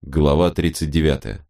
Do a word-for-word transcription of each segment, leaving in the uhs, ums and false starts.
Глава тридцать девятая.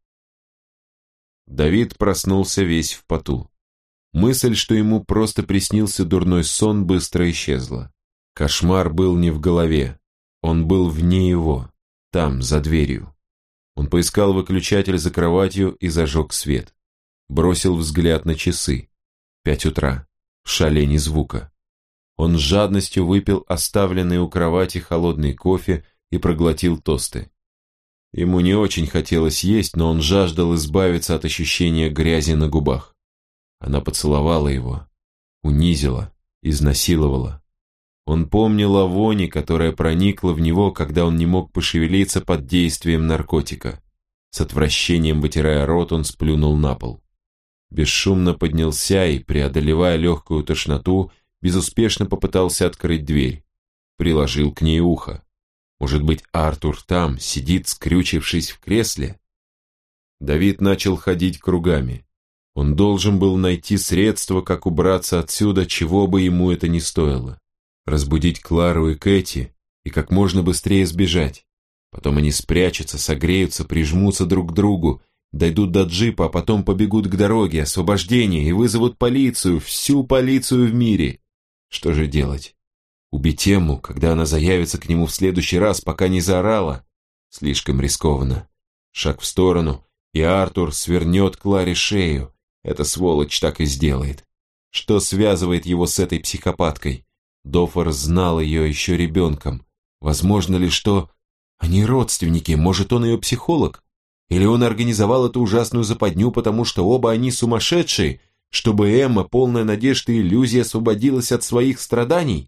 Давид проснулся весь в поту. Мысль, что ему просто приснился дурной сон, быстро исчезла. Кошмар был не в голове, он был вне его, там, за дверью. Он поискал выключатель за кроватью и зажег свет. Бросил взгляд на часы. Пять утра. В шале ни звука. Он с жадностью выпил оставленный у кровати холодный кофе и проглотил тосты. Ему не очень хотелось есть, но он жаждал избавиться от ощущения грязи на губах. Она поцеловала его, унизила, изнасиловала. Он помнил о воне, которая проникла в него, когда он не мог пошевелиться под действием наркотика. С отвращением вытирая рот, он сплюнул на пол. Бесшумно поднялся и, преодолевая легкую тошноту, безуспешно попытался открыть дверь. Приложил к ней ухо. Может быть, Артур там, сидит, скрючившись в кресле? Давид начал ходить кругами. Он должен был найти средства, как убраться отсюда, чего бы ему это ни стоило. Разбудить Клару и Кэти и как можно быстрее сбежать. Потом они спрячутся, согреются, прижмутся друг к другу, дойдут до джипа, а потом побегут к дороге, освобождение, и вызовут полицию, всю полицию в мире. Что же делать? Убить Эмму, когда она заявится к нему в следующий раз, пока не заорала? Слишком рискованно. Шаг в сторону, и Артур свернет Кларе шею. Эта сволочь так и сделает. Что связывает его с этой психопаткой? Доффор знал ее еще ребенком. Возможно ли, что... Они родственники, может, он ее психолог? Или он организовал эту ужасную западню, потому что оба они сумасшедшие, чтобы Эмма, полная надежд и иллюзий, освободилась от своих страданий?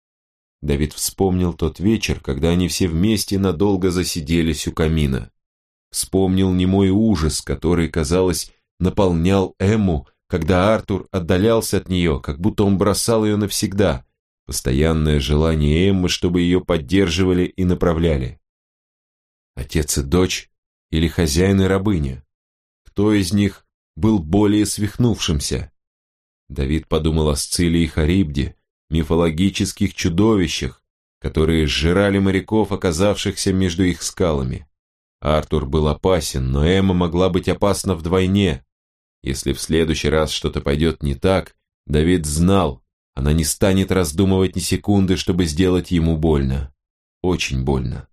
Давид вспомнил тот вечер, когда они все вместе надолго засиделись у камина. Вспомнил немой ужас, который, казалось, наполнял Эмму, когда Артур отдалялся от нее, как будто он бросал ее навсегда. Постоянное желание Эммы, чтобы ее поддерживали и направляли. Отец и дочь или хозяин и рабыня? Кто из них был более свихнувшимся? Давид подумал о Сцилле и Харибде, мифологических чудовищах, которые сжирали моряков, оказавшихся между их скалами. Артур был опасен, но Эмма могла быть опасна вдвойне. Если в следующий раз что-то пойдет не так, Давид знал, она не станет раздумывать ни секунды, чтобы сделать ему больно. Очень больно.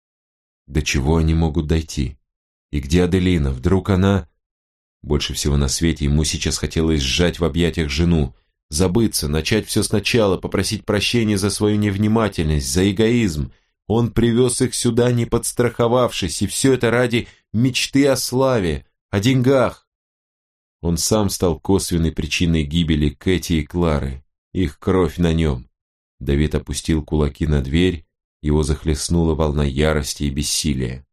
До чего они могут дойти? И где Аделина? Вдруг она... Больше всего на свете ему сейчас хотелось сжать в объятиях жену, забыться, начать все сначала, попросить прощения за свою невнимательность, за эгоизм. Он привез их сюда, не подстраховавшись, и все это ради мечты о славе, о деньгах. Он сам стал косвенной причиной гибели Кэти и Клары, их кровь на нем. Давид опустил кулаки на дверь, его захлестнула волна ярости и бессилия.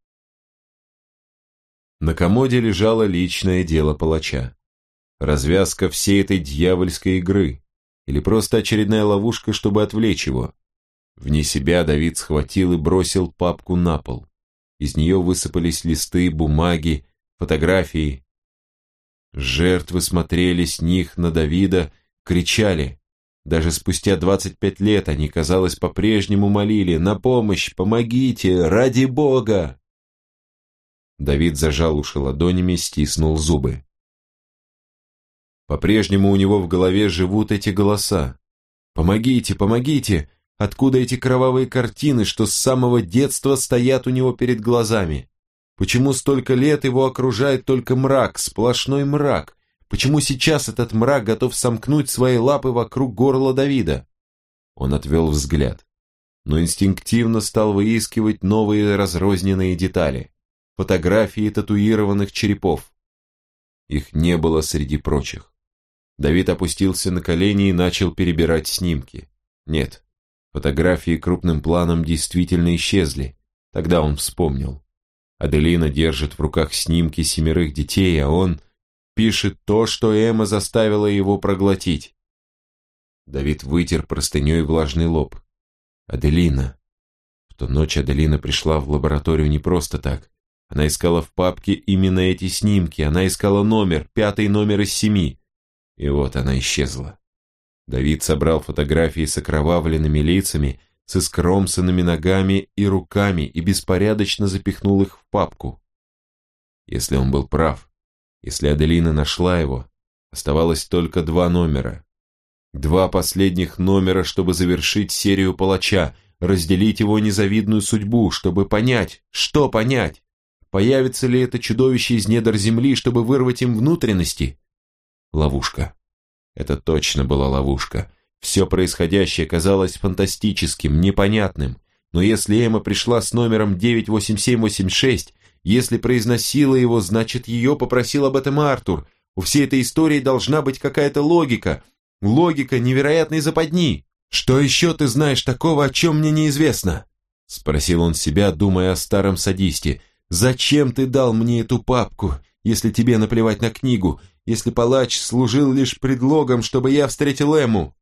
На комоде лежало личное дело палача. Развязка всей этой дьявольской игры, или просто очередная ловушка, чтобы отвлечь его. Вне себя Давид схватил и бросил папку на пол. Из нее высыпались листы, бумаги, фотографии. Жертвы смотрели с них на Давида, кричали. Даже спустя двадцать пять лет они, казалось, по-прежнему молили: «На помощь! Помогите! Ради Бога!» Давид зажал уши ладонями, стиснул зубы. По-прежнему у него в голове живут эти голоса. «Помогите! Помогите!» Откуда эти кровавые картины, что с самого детства стоят у него перед глазами? Почему столько лет его окружает только мрак, сплошной мрак? Почему сейчас этот мрак готов сомкнуть свои лапы вокруг горла Давида? Он отвел взгляд, но инстинктивно стал выискивать новые разрозненные детали. Фотографии татуированных черепов. Их не было среди прочих. Давид опустился на колени и начал перебирать снимки. Нет, фотографии крупным планом действительно исчезли. Тогда он вспомнил. Аделина держит в руках снимки семерых детей, а он пишет то, что Эмма заставила его проглотить. Давид вытер простыней влажный лоб. Аделина. В ту ночь Аделина пришла в лабораторию не просто так. Она искала в папке именно эти снимки. Она искала номер, пятый номер из семи. И вот она исчезла. Давид собрал фотографии с окровавленными лицами, с искромсанными ногами и руками и беспорядочно запихнул их в папку. Если он был прав, если Аделина нашла его, оставалось только два номера. Два последних номера, чтобы завершить серию палача, разделить его незавидную судьбу, чтобы понять, что понять. Появится ли это чудовище из недр земли, чтобы вырвать им внутренности? Ловушка. Это точно была ловушка. Все происходящее казалось фантастическим, непонятным. Но если Эмма пришла с номером девять восемь семь восемь шесть, если произносила его, значит, ее попросил об этом Артур. У всей этой истории должна быть какая-то логика. Логика невероятной западни. «Что еще ты знаешь такого, о чем мне неизвестно?» Спросил он себя, думая о старом садисте. «Зачем ты дал мне эту папку, если тебе наплевать на книгу, если палач служил лишь предлогом, чтобы я встретил Эмму?»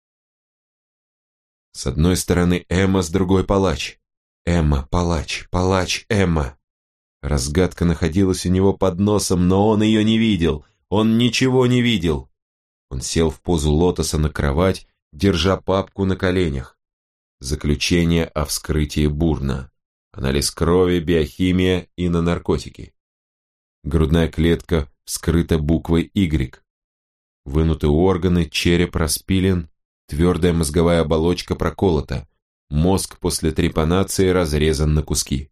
С одной стороны Эмма, с другой палач. Эмма, палач, палач, Эмма. Разгадка находилась у него под носом, но он ее не видел. Он ничего не видел. Он сел в позу лотоса на кровать, держа папку на коленях. Заключение о вскрытии Бурна. Анализ крови, биохимия и на наркотики. Грудная клетка вскрыта буквой Y. Вынуты органы, череп распилен, твердая мозговая оболочка проколота. Мозг после трепанации разрезан на куски.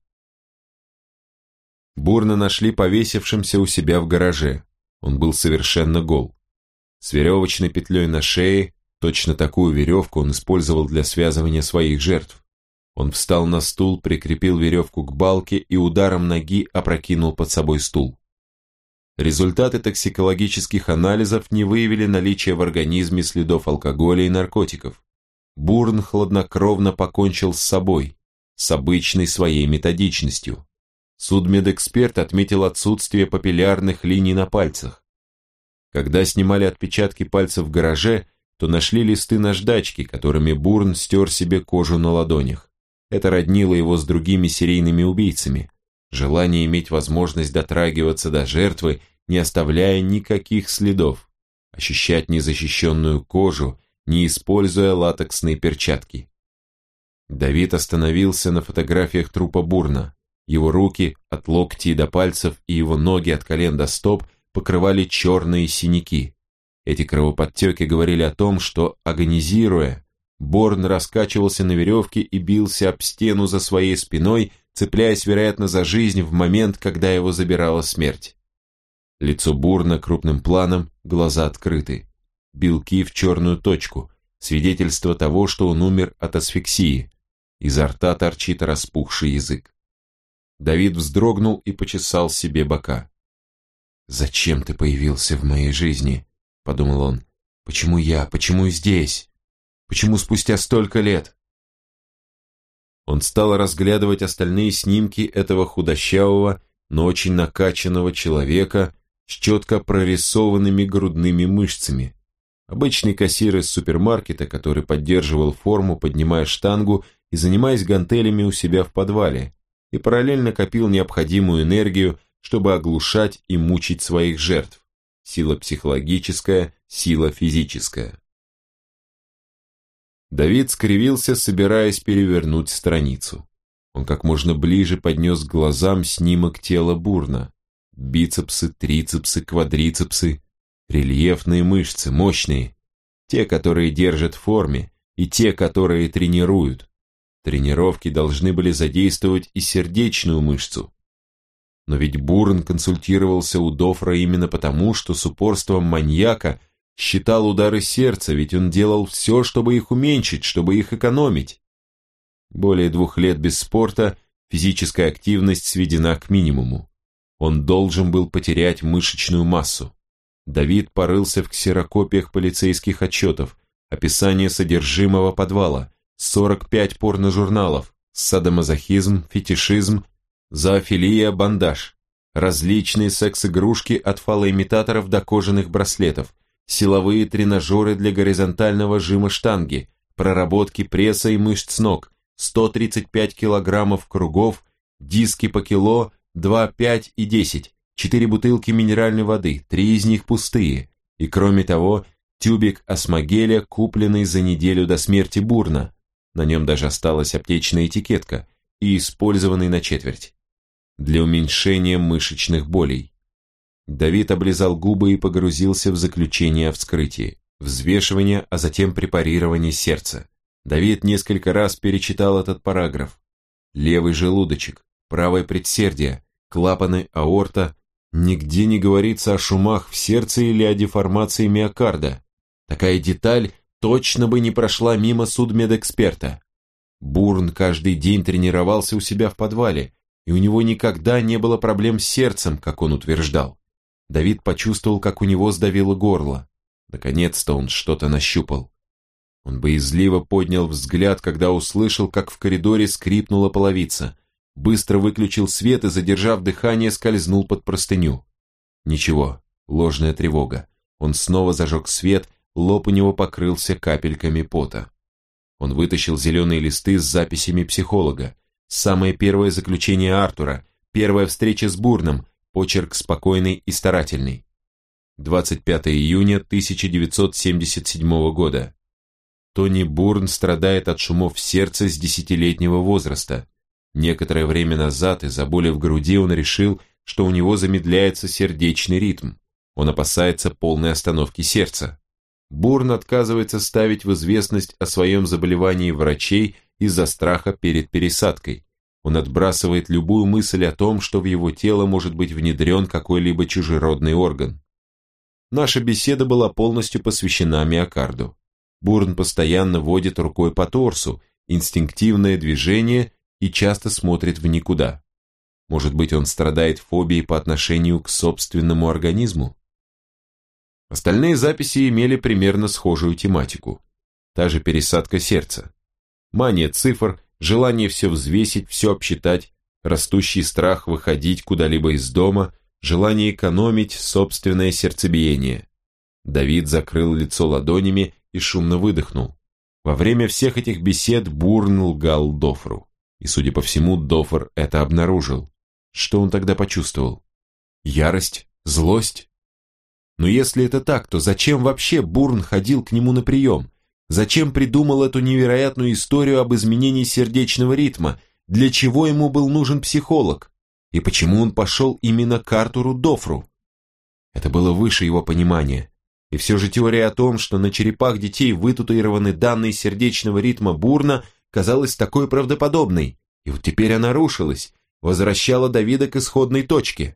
Бурна нашли повесившимся у себя в гараже. Он был совершенно гол. С веревочной петлей на шее, точно такую веревку он использовал для связывания своих жертв. Он встал на стул, прикрепил веревку к балке и ударом ноги опрокинул под собой стул. Результаты токсикологических анализов не выявили наличие в организме следов алкоголя и наркотиков. Бурн хладнокровно покончил с собой, с обычной своей методичностью. Судмедэксперт отметил отсутствие папиллярных линий на пальцах. Когда снимали отпечатки пальцев в гараже, то нашли листы наждачки, которыми Бурн стер себе кожу на ладонях. Это роднило его с другими серийными убийцами. Желание иметь возможность дотрагиваться до жертвы, не оставляя никаких следов. Ощущать незащищенную кожу, не используя латексные перчатки. Давид остановился на фотографиях трупа Бурна. Его руки от локтей до пальцев и его ноги от колен до стоп покрывали черные синяки. Эти кровоподтеки говорили о том, что, агонизируя, Борн раскачивался на веревке и бился об стену за своей спиной, цепляясь, вероятно, за жизнь в момент, когда его забирала смерть. Лицо Бурна крупным планом, глаза открыты. Белки в черную точку, свидетельство того, что он умер от асфиксии. Изо рта торчит распухший язык. Давид вздрогнул и почесал себе бока. «Зачем ты появился в моей жизни?» — подумал он. «Почему я? Почему здесь? Почему спустя столько лет?» Он стал разглядывать остальные снимки этого худощавого, но очень накачанного человека с четко прорисованными грудными мышцами. Обычный кассир из супермаркета, который поддерживал форму, поднимая штангу и занимаясь гантелями у себя в подвале, и параллельно копил необходимую энергию, чтобы оглушать и мучить своих жертв. Сила психологическая, сила физическая. Давид скривился, собираясь перевернуть страницу. Он как можно ближе поднес к глазам снимок тела Бурна. Бицепсы, трицепсы, квадрицепсы, рельефные мышцы, мощные. Те, которые держат в форме, и те, которые тренируют. Тренировки должны были задействовать и сердечную мышцу. Но ведь Бурн консультировался у Дофра именно потому, что с упорством маньяка считал удары сердца, ведь он делал все, чтобы их уменьшить, чтобы их экономить. Более двух лет без спорта, физическая активность сведена к минимуму. Он должен был потерять мышечную массу. Давид порылся в ксерокопиях полицейских отчетов, описание содержимого подвала, сорок пять порножурналов, садомазохизм, фетишизм, зоофилия, бандаж, различные секс-игрушки от фалоимитаторов до кожаных браслетов, силовые тренажеры для горизонтального жима штанги, проработки пресса и мышц ног, сто тридцать пять килограммов кругов, диски по кило, два, пять и десять, четыре бутылки минеральной воды, три из них пустые, и кроме того, тюбик осмогеля, купленный за неделю до смерти Бурна, на нем даже осталась аптечная этикетка, и использованный на четверть. для уменьшения мышечных болей. Давид облизал губы и погрузился в заключение о вскрытии, взвешивание, а затем препарирование сердца. Давид несколько раз перечитал этот параграф. Левый желудочек, правое предсердие, клапаны аорта. Нигде не говорится о шумах в сердце или о деформации миокарда. Такая деталь точно бы не прошла мимо судмедэксперта. Бурн каждый день тренировался у себя в подвале, и у него никогда не было проблем с сердцем, как он утверждал. Давид почувствовал, как у него сдавило горло. Наконец-то он что-то нащупал. Он боязливо поднял взгляд, когда услышал, как в коридоре скрипнула половица. Быстро выключил свет и, задержав дыхание, скользнул под простыню. Ничего, ложная тревога. Он снова зажег свет, лоб у него покрылся капельками пота. Он вытащил зеленые листы с записями психолога. Самое первое заключение Артура, первая встреча с Бурном, почерк спокойный и старательный. двадцать пятого июня тысяча девятьсот семьдесят седьмого года. Тони Бурн страдает от шумов в сердце с десятилетнего возраста. Некоторое время назад из-за боли в груди он решил, что у него замедляется сердечный ритм. Он опасается полной остановки сердца. Бурн отказывается ставить в известность о своем заболевании врачей из-за страха перед пересадкой. Он отбрасывает любую мысль о том, что в его тело может быть внедрен какой-либо чужеродный орган. Наша беседа была полностью посвящена миокарду. Бурн постоянно водит рукой по торсу, инстинктивное движение и часто смотрит в никуда. Может быть, он страдает фобией по отношению к собственному организму? Остальные записи имели примерно схожую тематику. Та же пересадка сердца. Мания цифр, желание все взвесить, все обсчитать, растущий страх выходить куда-либо из дома, желание экономить собственное сердцебиение. Давид закрыл лицо ладонями и шумно выдохнул. Во время всех этих бесед Бурн лгал Дофру. И, судя по всему, Дофр это обнаружил. Что он тогда почувствовал? Ярость? Злость? Но если это так, то зачем вообще Бурн ходил к нему на прием? Зачем придумал эту невероятную историю об изменении сердечного ритма? Для чего ему был нужен психолог? И почему он пошел именно к Артуру Дофру? Это было выше его понимания. И все же теория о том, что на черепах детей вытатуированы данные сердечного ритма Бурна, казалась такой правдоподобной, и вот теперь она рушилась, возвращала Давида к исходной точке.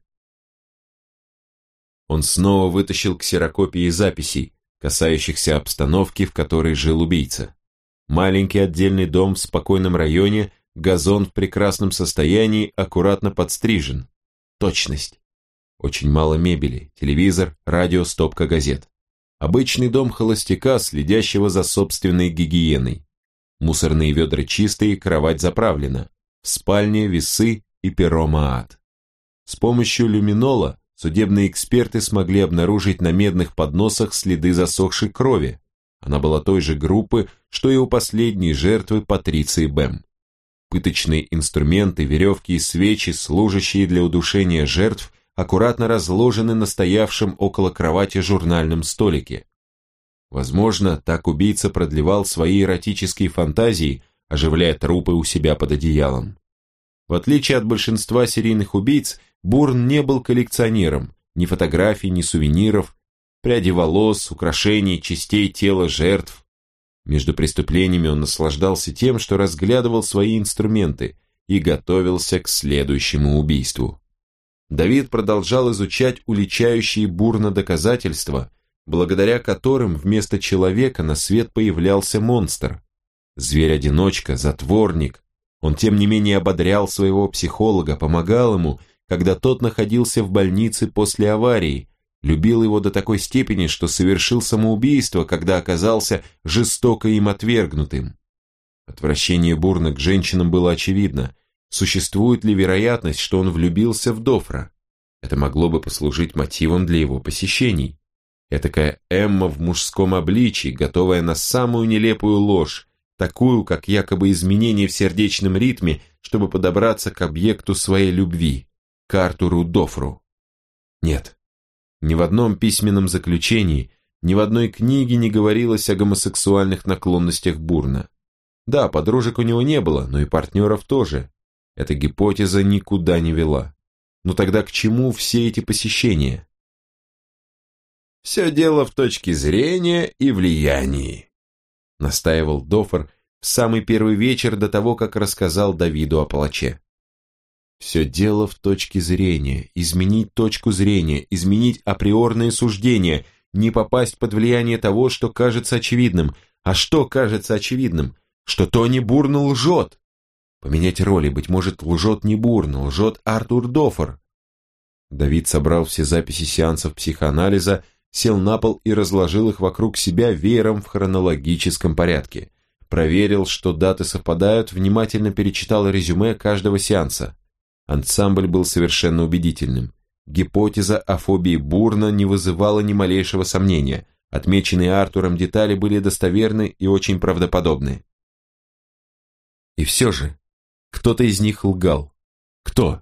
Он снова вытащил ксерокопии записей, касающихся обстановки, в которой жил убийца. Маленький отдельный дом в спокойном районе, газон в прекрасном состоянии, аккуратно подстрижен. Точность. Очень мало мебели, телевизор, радио, стопка газет. Обычный дом холостяка, следящего за собственной гигиеной. Мусорные ведра чистые, кровать заправлена. В спальне весы и перо Маат. С помощью люминола судебные эксперты смогли обнаружить на медных подносах следы засохшей крови. Она была той же группы, что и у последней жертвы Патриции Бэм. Пыточные инструменты, веревки и свечи, служащие для удушения жертв, аккуратно разложены на стоявшем около кровати журнальном столике. Возможно, так убийца продлевал свои эротические фантазии, оживляя трупы у себя под одеялом. В отличие от большинства серийных убийц, Бурн не был коллекционером, ни фотографий, ни сувениров, пряди волос, украшений, частей тела жертв. Между преступлениями он наслаждался тем, что разглядывал свои инструменты и готовился к следующему убийству. Давид продолжал изучать уличающие Бурна доказательства, благодаря которым вместо человека на свет появлялся монстр. Зверь-одиночка, затворник. Он тем не менее ободрял своего психолога, помогал ему, когда тот находился в больнице после аварии, любил его до такой степени, что совершил самоубийство, когда оказался жестоко им отвергнутым. Отвращение Бурна к женщинам было очевидно. Существует ли вероятность, что он влюбился в Дофра? Это могло бы послужить мотивом для его посещений. Этакая Эмма в мужском обличии, готовая на самую нелепую ложь, такую, как якобы изменение в сердечном ритме, чтобы подобраться к объекту своей любви, к Артуру Дофру. Нет, ни в одном письменном заключении, ни в одной книге не говорилось о гомосексуальных наклонностях Бурна. Да, подружек у него не было, но и партнеров тоже. Эта гипотеза никуда не вела. Но тогда к чему все эти посещения? «Все дело в точке зрения и влиянии», настаивал Доффер в самый первый вечер до того, как рассказал Давиду о палаче. Все дело в точке зрения, изменить точку зрения, изменить априорные суждения, не попасть под влияние того, что кажется очевидным. А что кажется очевидным? Что Тони Бурн лжет. Поменять роли, быть может, лжет не Бурн, лжет Артур Доффер. Давид собрал все записи сеансов психоанализа, сел на пол и разложил их вокруг себя веером в хронологическом порядке. Проверил, что даты совпадают, внимательно перечитал резюме каждого сеанса. Ансамбль был совершенно убедительным. Гипотеза о фобии Бурна не вызывала ни малейшего сомнения. Отмеченные Артуром детали были достоверны и очень правдоподобны. И все же, кто-то из них лгал. Кто?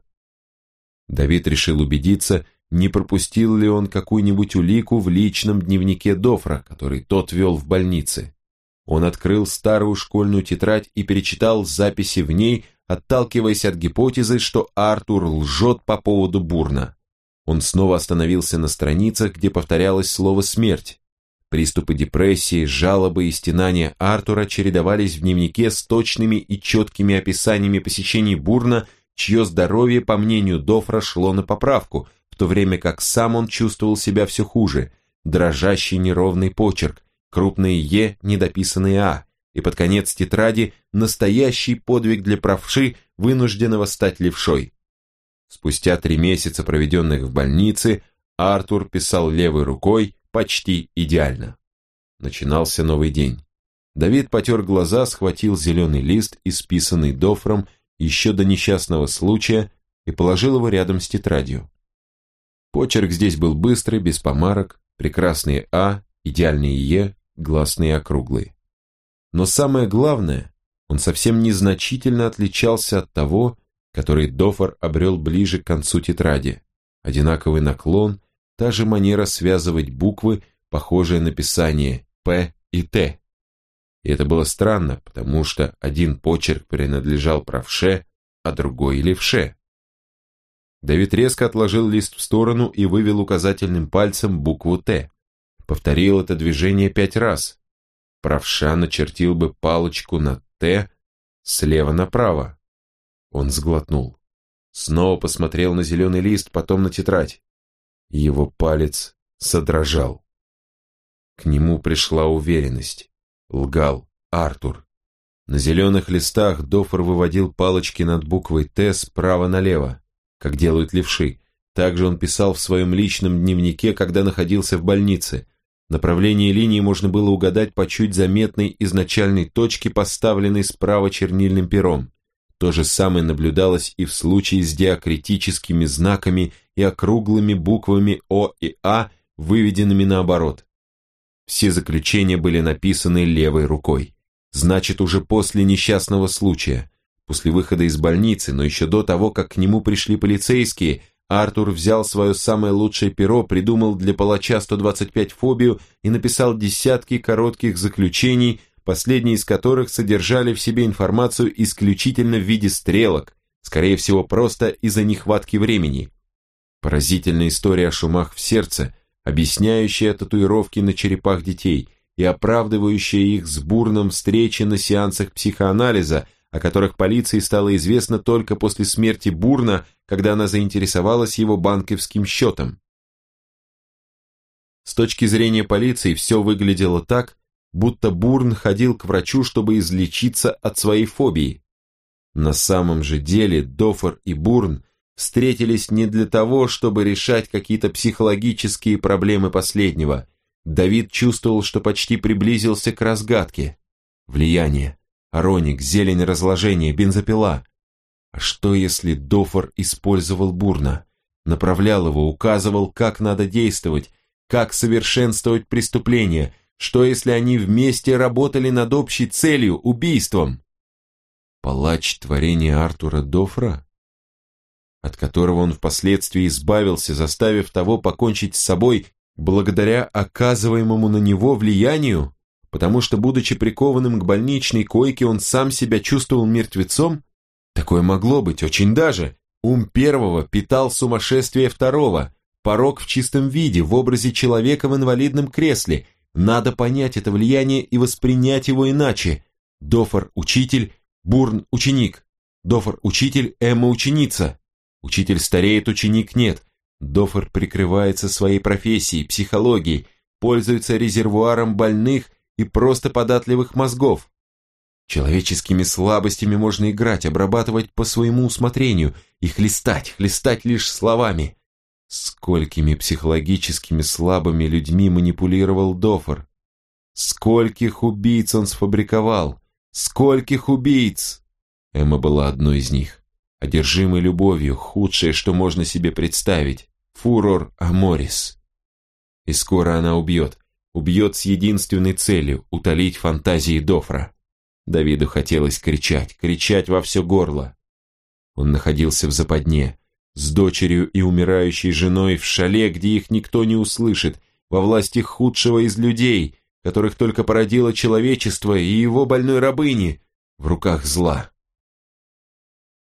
Давид решил убедиться, не пропустил ли он какую-нибудь улику в личном дневнике Доффера, который тот вел в больнице. Он открыл старую школьную тетрадь и перечитал записи в ней, отталкиваясь от гипотезы, что Артур лжет по поводу Бурна. Он снова остановился на страницах, где повторялось слово «смерть». Приступы депрессии, жалобы и стенания Артура чередовались в дневнике с точными и четкими описаниями посещений Бурна, чье здоровье, по мнению Доффера, шло на поправку, в то время как сам он чувствовал себя все хуже. Дрожащий неровный почерк, крупные «е», недописанные «а», и под конец тетради настоящий подвиг для правши, вынужденного стать левшой. Спустя три месяца, проведенных в больнице, Артур писал левой рукой почти идеально. Начинался новый день. Давид потер глаза, схватил зеленый лист, исписанный Доффером еще до несчастного случая, и положил его рядом с тетрадью. Почерк здесь был быстрый, без помарок, прекрасные «а», идеальные «е», гласные округлые. Но самое главное, он совсем незначительно отличался от того, который Доффер обрел ближе к концу тетради. Одинаковый наклон, та же манера связывать буквы, похожее написание «п» и «т». И это было странно, потому что один почерк принадлежал правше, а другой левше. Давид резко отложил лист в сторону и вывел указательным пальцем букву «Т». Повторил это движение пять раз. Правша начертил бы палочку на «Т» слева направо. Он сглотнул. Снова посмотрел на зеленый лист, потом на тетрадь. Его палец задрожал. К нему пришла уверенность. Лгал Артур. На зеленых листах Доффер выводил палочки над буквой «Т» справа налево, как делают левши. Также он писал в своем личном дневнике, когда находился в больнице. Направление линии можно было угадать по чуть заметной изначальной точке, поставленной справа чернильным пером. То же самое наблюдалось и в случае с диакритическими знаками и округлыми буквами О и А, выведенными наоборот. Все заключения были написаны левой рукой. Значит, уже после несчастного случая, после выхода из больницы, но еще до того, как к нему пришли полицейские, Артур взял свое самое лучшее перо, придумал для палача сто двадцать пять фобию и написал десятки коротких заключений, последние из которых содержали в себе информацию исключительно в виде стрелок, скорее всего, просто из-за нехватки времени. Поразительная история о шумах в сердце, объясняющая татуировки на черепах детей и оправдывающая их с Бурном встречи на сеансах психоанализа, о которых полиции стало известно только после смерти Бурна, когда она заинтересовалась его банковским счетом. С точки зрения полиции все выглядело так, будто Бурн ходил к врачу, чтобы излечиться от своей фобии. На самом же деле Доффер и Бурн встретились не для того, чтобы решать какие-то психологические проблемы последнего. Давид чувствовал, что почти приблизился к разгадке. Влияние, ароник, зелень разложения, бензопила. А что если Доффер использовал Бурна, направлял его, указывал, как надо действовать, как совершенствовать преступление? Что если они вместе работали над общей целью, убийством? Палач творения Артура Доффера, от которого он впоследствии избавился, заставив того покончить с собой благодаря оказываемому на него влиянию, потому что, будучи прикованным к больничной койке, он сам себя чувствовал мертвецом? Такое могло быть, очень даже. Ум первого питал сумасшествие второго, порок в чистом виде, в образе человека в инвалидном кресле. Надо понять это влияние и воспринять его иначе. Дофор – учитель, Бурн – ученик. Дофор – учитель, Эмма – ученица. Учитель стареет, ученик нет. Дофор прикрывается своей профессией, психологией, пользуется резервуаром больных и просто податливых мозгов. Человеческими слабостями можно играть, обрабатывать по своему усмотрению и хлестать, хлестать лишь словами. Сколькими психологическими слабыми людьми манипулировал Дофор? Скольких убийц он сфабриковал? Скольких убийц? Эмма была одной из них. Одержимой любовью, худшее, что можно себе представить. Фурор аморис. И скоро она убьет. Убьет с единственной целью – утолить фантазии Дофра. Давиду хотелось кричать, кричать во все горло. Он находился в западне, с дочерью и умирающей женой в шале, где их никто не услышит, во власти худшего из людей, которых только породило человечество и его больной рабыни, в руках зла.